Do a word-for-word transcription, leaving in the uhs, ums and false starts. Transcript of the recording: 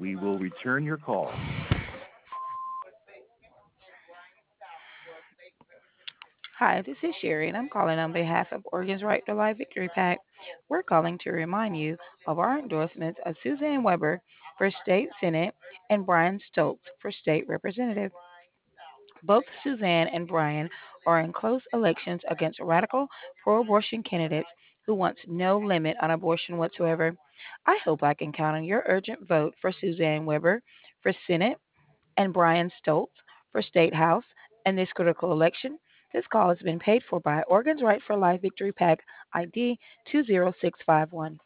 We will return your call. Hi, this is Sherry, and I'm calling on behalf of Oregon's Right to Life Victory PAC. We're calling to remind you of our endorsements of Suzanne Weber for State Senate and Brian Stokes for State Representative. Both Suzanne and Brian are in close elections against radical pro abortion candidates who wants no limit on abortion whatsoever. I hope I can count on your urgent vote for Suzanne Weber for Senate and Brian Stoltz for State House in this critical election. This call has been paid for by Oregon's Right for Life Victory PAC I D two zero six five one.